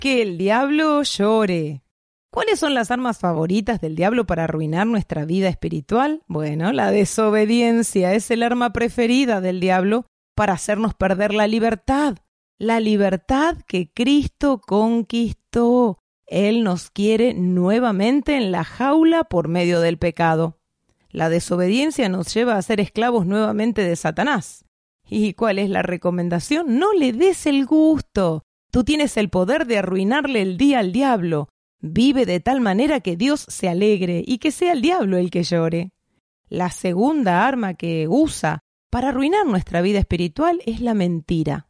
Que el diablo llore. ¿Cuáles son las armas favoritas del diablo para arruinar nuestra vida espiritual? Bueno, la desobediencia es el arma preferida del diablo para hacernos perder la libertad que Cristo conquistó. Él nos quiere nuevamente en la jaula por medio del pecado. La desobediencia nos lleva a ser esclavos nuevamente de Satanás. ¿Y cuál es la recomendación? No le des el gusto. Tú tienes el poder de arruinarle el día al diablo. Vive de tal manera que Dios se alegre y que sea el diablo el que llore. La segunda arma que usa para arruinar nuestra vida espiritual es la mentira.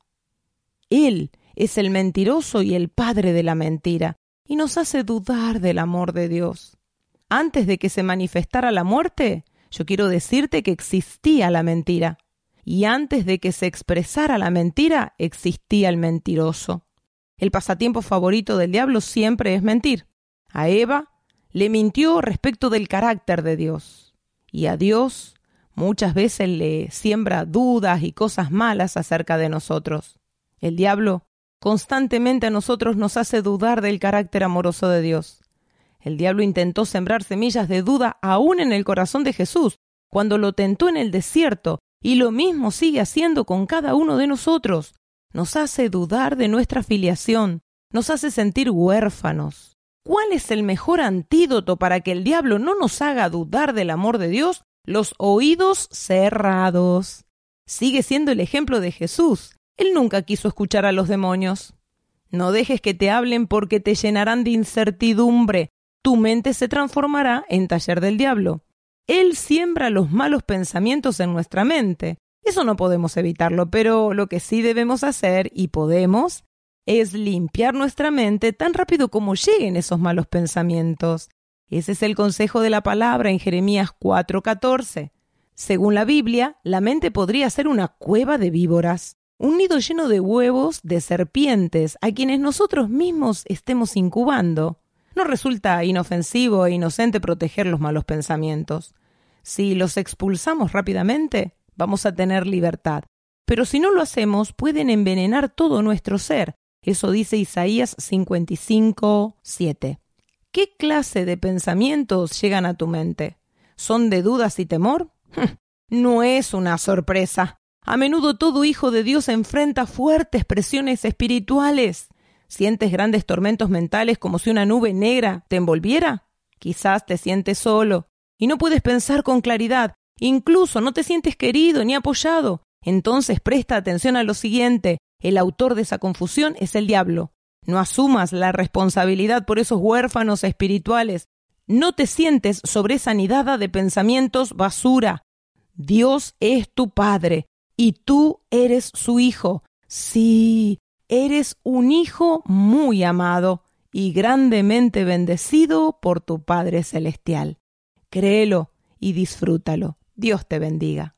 Él es el mentiroso y el padre de la mentira, y nos hace dudar del amor de Dios. Antes de que se manifestara la muerte, yo quiero decirte que existía la mentira. Y antes de que se expresara la mentira, existía el mentiroso. El pasatiempo favorito del diablo siempre es mentir. A Eva le mintió respecto del carácter de Dios. Y a Dios muchas veces le siembra dudas y cosas malas acerca de nosotros. El diablo constantemente a nosotros nos hace dudar del carácter amoroso de Dios. El diablo intentó sembrar semillas de duda aún en el corazón de Jesús, cuando lo tentó en el desierto, y lo mismo sigue haciendo con cada uno de nosotros. Nos hace dudar de nuestra filiación, nos hace sentir huérfanos. ¿Cuál es el mejor antídoto para que el diablo no nos haga dudar del amor de Dios? Los oídos cerrados. Sigue siendo el ejemplo de Jesús. Él nunca quiso escuchar a los demonios. No dejes que te hablen porque te llenarán de incertidumbre. Tu mente se transformará en taller del diablo. Él siembra los malos pensamientos en nuestra mente. Eso no podemos evitarlo, pero lo que sí debemos hacer, y podemos, es limpiar nuestra mente tan rápido como lleguen esos malos pensamientos. Ese es el consejo de la palabra en Jeremías 4:14. Según la Biblia, la mente podría ser una cueva de víboras, un nido lleno de huevos de serpientes a quienes nosotros mismos estemos incubando. No resulta inofensivo e inocente proteger los malos pensamientos. Si los expulsamos rápidamente, vamos a tener libertad. Pero si no lo hacemos, pueden envenenar todo nuestro ser. Eso dice Isaías 55:7. ¿Qué clase de pensamientos llegan a tu mente? ¿Son de dudas y temor? No es una sorpresa. A menudo todo hijo de Dios enfrenta fuertes presiones espirituales. ¿Sientes grandes tormentos mentales como si una nube negra te envolviera? Quizás te sientes solo y no puedes pensar con claridad. Incluso no te sientes querido ni apoyado. Entonces presta atención a lo siguiente. El autor de esa confusión es el diablo. No asumas la responsabilidad por esos huérfanos espirituales. No te sientes sobre esa nidada de pensamientos basura. Dios es tu Padre y tú eres su hijo. Sí, eres un hijo muy amado y grandemente bendecido por tu Padre Celestial. Créelo y disfrútalo. Dios te bendiga.